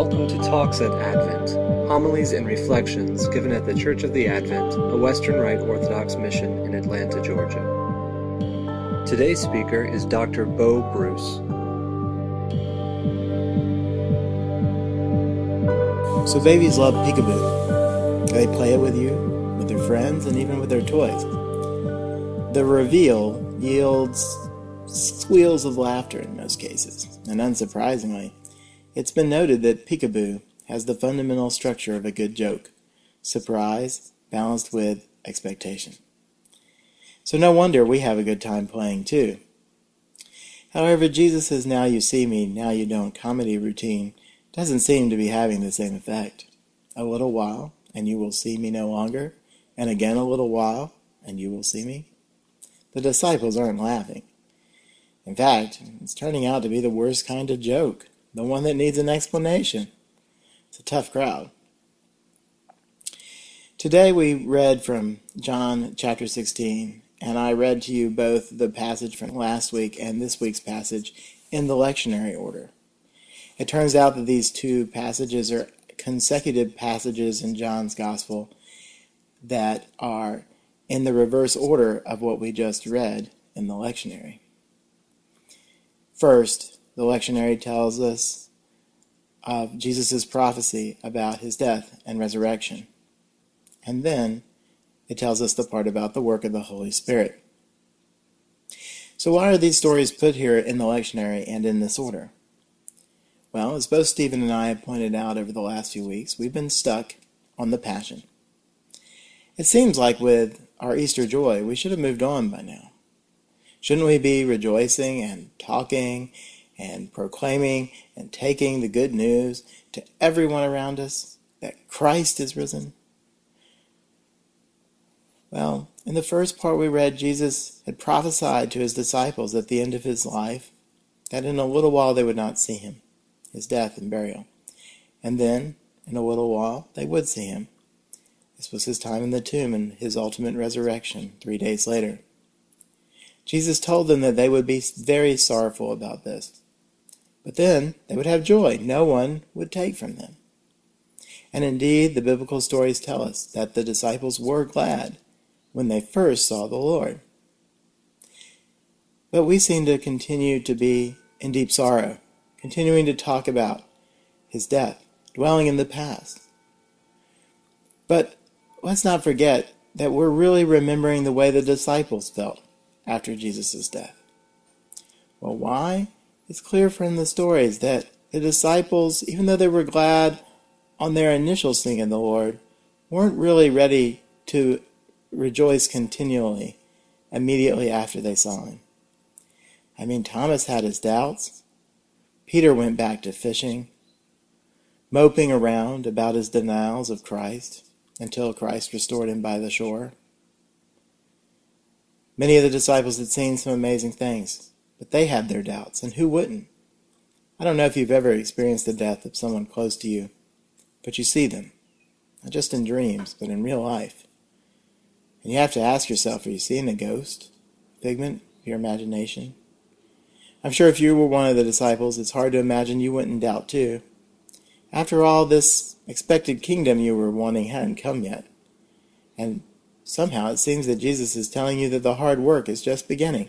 Welcome to Talks at Advent, homilies and reflections given at the Church of the Advent, a Western Rite Orthodox mission in Atlanta, Georgia. Today's speaker is Dr. Bo Bruce. So babies love peekaboo. They play it with you, with their friends, and even with their toys. The reveal yields squeals of laughter in most cases, and unsurprisingly, it's been noted that peekaboo has the fundamental structure of a good joke: surprise balanced with expectation. So no wonder we have a good time playing too. However, Jesus' "now you see me, now you don't" comedy routine doesn't seem to be having the same effect. A little while, and you will see me no longer, and again a little while, and you will see me. The disciples aren't laughing. In fact, it's turning out to be the worst kind of joke, the one that needs an explanation. It's a tough crowd. Today we read from John chapter 16, and I read to you both the passage from last week and this week's passage in the lectionary order. It turns out that these two passages are consecutive passages in John's Gospel that are in the reverse order of what we just read in the lectionary. First, the lectionary tells us of Jesus' prophecy about his death and resurrection. And then it tells us the part about the work of the Holy Spirit. So why are these stories put here in the lectionary and in this order? Well, as both Stephen and I have pointed out over the last few weeks, we've been stuck on the Passion. It seems like with our Easter joy, we should have moved on by now. Shouldn't we be rejoicing and talking and proclaiming and taking the good news to everyone around us that Christ is risen? Well, in the first part we read, Jesus had prophesied to his disciples at the end of his life that in a little while they would not see him, his death and burial. And then, in a little while, they would see him. This was his time in the tomb and his ultimate resurrection 3 days later. Jesus told them that they would be very sorrowful about this. But then they would have joy no one would take from them. And indeed, the biblical stories tell us that the disciples were glad when they first saw the Lord. But we seem to continue to be in deep sorrow, continuing to talk about his death, dwelling in the past. But let's not forget that we're really remembering the way the disciples felt after Jesus' death. Well, why? It's clear from the stories that the disciples, even though they were glad on their initial seeing of the Lord, weren't really ready to rejoice continually immediately after they saw him. I mean, Thomas had his doubts. Peter went back to fishing, moping around about his denials of Christ until Christ restored him by the shore. Many of the disciples had seen some amazing things, but they had their doubts, and who wouldn't? I don't know if you've ever experienced the death of someone close to you, but you see them, not just in dreams, but in real life. And you have to ask yourself, are you seeing a ghost, a figment of your imagination? I'm sure if you were one of the disciples, it's hard to imagine you wouldn't doubt too. After all, this expected kingdom you were wanting hadn't come yet, and somehow it seems that Jesus is telling you that the hard work is just beginning.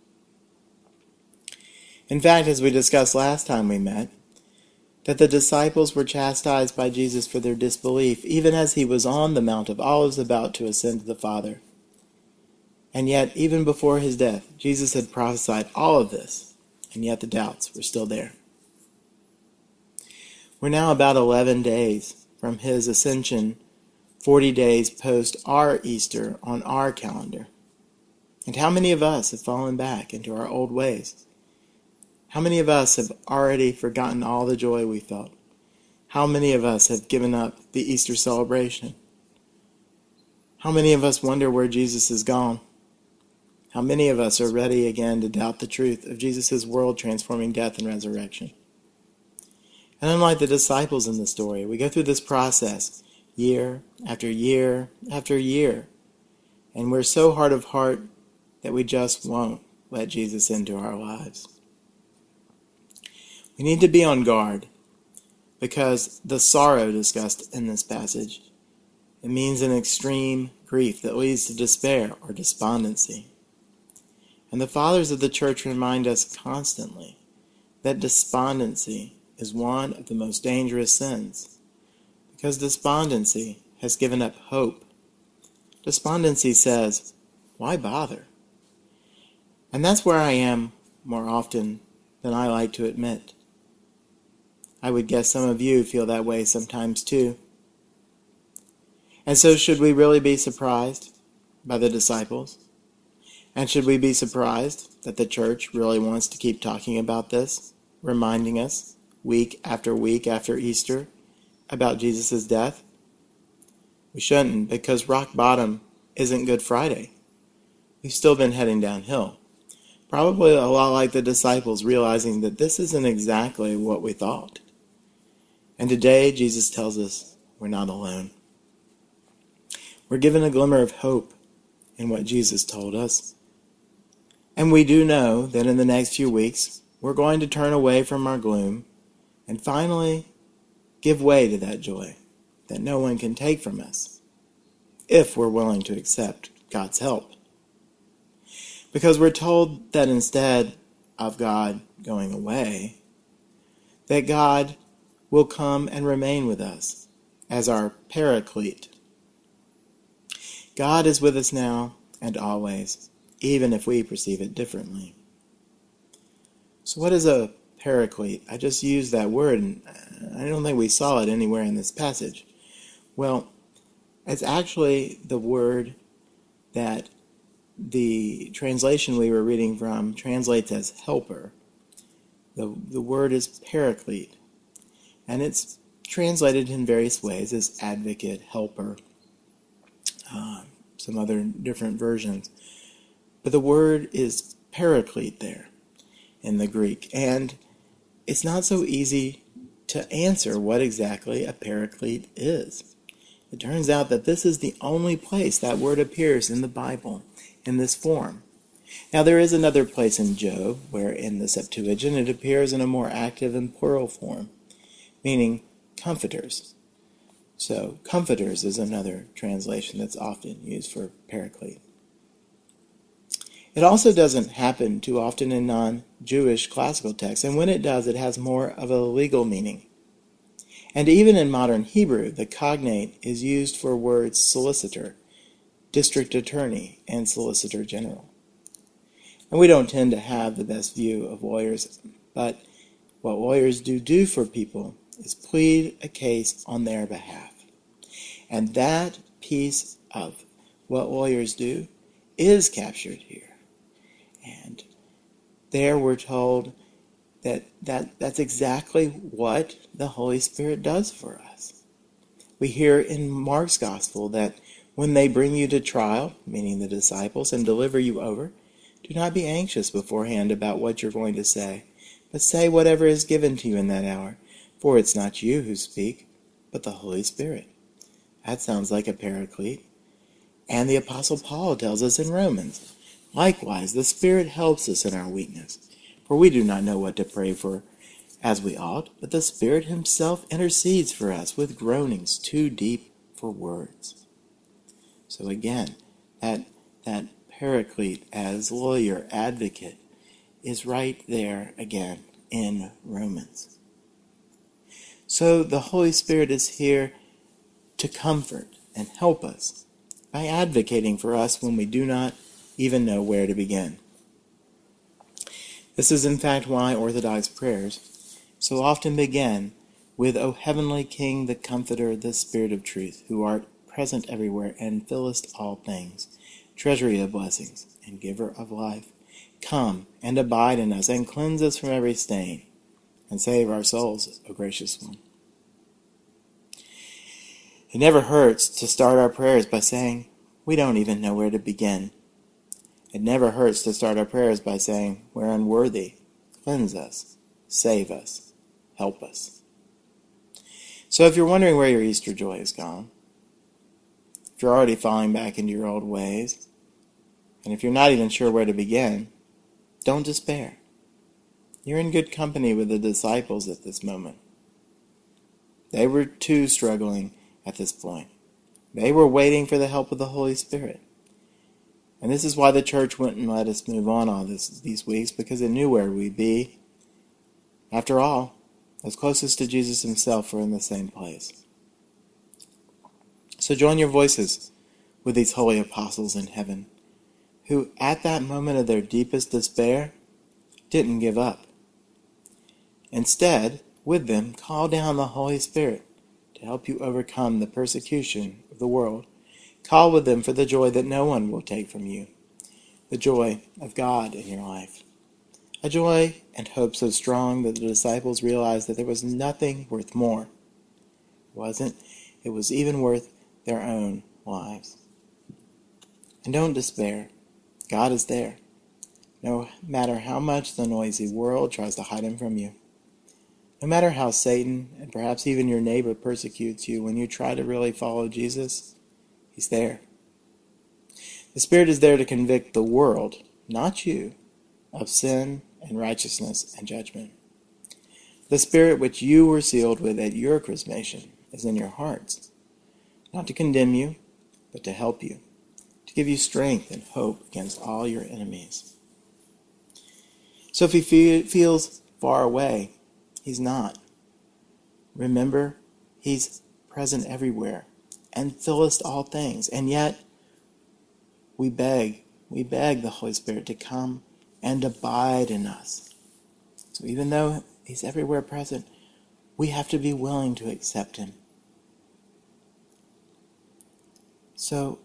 In fact, as we discussed last time we met, that the disciples were chastised by Jesus for their disbelief, even as he was on the Mount of Olives about to ascend to the Father. And yet, even before his death, Jesus had prophesied all of this, and yet the doubts were still there. We're now about 11 days from his ascension, 40 days post our Easter on our calendar. And how many of us have fallen back into our old ways? How many of us have already forgotten all the joy we felt? How many of us have given up the Easter celebration? How many of us wonder where Jesus is gone? How many of us are ready again to doubt the truth of Jesus' world-transforming death and resurrection? And unlike the disciples in the story, we go through this process year after year after year. And we're so hard of heart that we just won't let Jesus into our lives. We need to be on guard. because the sorrow discussed in this passage, it means an extreme grief that leads to despair or despondency. And the fathers of the church remind us constantly that despondency is one of the most dangerous sins, because despondency has given up hope. Despondency says, why bother? And that's where I am more often than I like to admit. I would guess some of you feel that way sometimes too. And so should we really be surprised by the disciples? And should we be surprised that the church really wants to keep talking about this, reminding us week after Easter about Jesus' death? We shouldn't, because rock bottom isn't Good Friday. We've still been heading downhill. Probably a lot like the disciples, realizing that this isn't exactly what we thought. And today, Jesus tells us we're not alone. We're given a glimmer of hope in what Jesus told us. And we do know that in the next few weeks, we're going to turn away from our gloom and finally give way to that joy that no one can take from us, if we're willing to accept God's help. Because we're told that instead of God going away, that God will come and remain with us as our paraclete. God is with us now and always, even if we perceive it differently. So what is a paraclete? I just used that word, and I don't think we saw it anywhere in this passage. Well, it's actually the word that the translation we were reading from translates as helper. The word is paraclete, and it's translated in various ways as advocate, helper, some other different versions. But the word is paraclete there in the Greek, and it's not so easy to answer what exactly a paraclete is. It turns out that this is the only place that word appears in the Bible in this form. Now there is another place in Job where in the Septuagint it appears in a more active and plural form, meaning comforters. So comforters is another translation that's often used for paraclete. It also doesn't happen too often in non-Jewish classical texts, and when it does, it has more of a legal meaning. And even in modern Hebrew, the cognate is used for words solicitor, district attorney, and solicitor general. And we don't tend to have the best view of lawyers, but what lawyers do for people is plead a case on their behalf. And that piece of what lawyers do is captured here. And there we're told that's exactly what the Holy Spirit does for us. We hear in Mark's Gospel that when they bring you to trial, meaning the disciples, and deliver you over, do not be anxious beforehand about what you're going to say, but say whatever is given to you in that hour, for it's not you who speak, but the Holy Spirit. That sounds like a paraclete. And the Apostle Paul tells us in Romans, likewise, the Spirit helps us in our weakness, for we do not know what to pray for as we ought, but the Spirit himself intercedes for us with groanings too deep for words. So again, that paraclete as lawyer, advocate, is right there again in Romans. So the Holy Spirit is here to comfort and help us by advocating for us when we do not even know where to begin. This is in fact why Orthodox prayers so often begin with, O heavenly King, the Comforter, the Spirit of truth, who art present everywhere and fillest all things, treasury of blessings and giver of life, come and abide in us and cleanse us from every stain and save our souls, O gracious one. It never hurts to start our prayers by saying, we don't even know where to begin. It never hurts to start our prayers by saying, we're unworthy. Cleanse us, save us, help us. So if you're wondering where your Easter joy has gone, if you're already falling back into your old ways, and if you're not even sure where to begin, don't despair. You're in good company with the disciples at this moment. They were too struggling at this point. They were waiting for the help of the Holy Spirit. And this is why the church wouldn't let us move on all these weeks, because it knew where we'd be. After all, those closest to Jesus himself were in the same place. So join your voices with these holy apostles in heaven, who at that moment of their deepest despair didn't give up. Instead, with them, call down the Holy Spirit to help you overcome the persecution of the world. Call with them for the joy that no one will take from you, the joy of God in your life. A joy and hope so strong that the disciples realized that there was nothing worth more. It was even worth their own lives. And don't despair. God is there, no matter how much the noisy world tries to hide him from you. No matter how Satan and perhaps even your neighbor persecutes you when you try to really follow Jesus, he's there. The Spirit is there to convict the world, not you, of sin and righteousness and judgment. The Spirit which you were sealed with at your chrismation is in your hearts, not to condemn you, but to help you, to give you strength and hope against all your enemies. So if he feels far away, he's not. Remember, he's present everywhere and filleth all things. And yet, we beg the Holy Spirit to come and abide in us. So even though he's everywhere present, we have to be willing to accept him. So,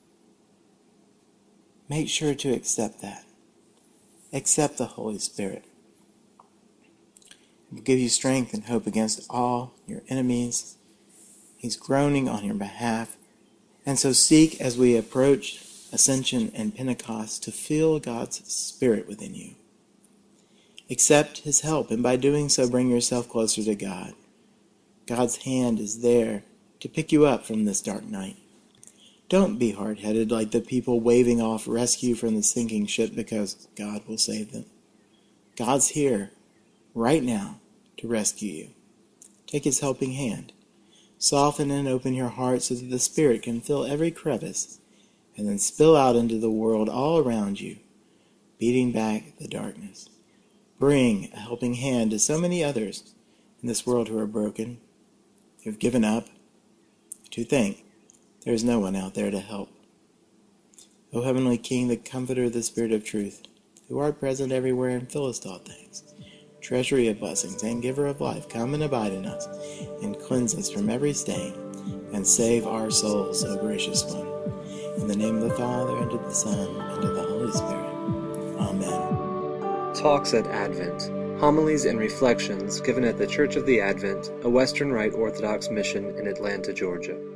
make sure to accept that. Accept the Holy Spirit. He will give you strength and hope against all your enemies. He's groaning on your behalf. And so seek, as we approach Ascension and Pentecost, to feel God's Spirit within you. Accept his help, and by doing so, bring yourself closer to God. God's hand is there to pick you up from this dark night. Don't be hard-headed like the people waving off rescue from the sinking ship because God will save them. God's here, right now, to rescue you. Take his helping hand. Soften and open your heart so that the Spirit can fill every crevice and then spill out into the world all around you, beating back the darkness. Bring a helping hand to so many others in this world who are broken, who have given up, to think there is no one out there to help. O Heavenly King, the Comforter of the Spirit of Truth, who art present everywhere and fillest all things, treasury of blessings and giver of life, come and abide in us, and cleanse us from every stain, and save our souls, O gracious one. In the name of the Father, and of the Son, and of the Holy Spirit. Amen. Talks at Advent. Homilies and reflections given at the Church of the Advent, a Western Rite Orthodox mission in Atlanta, Georgia.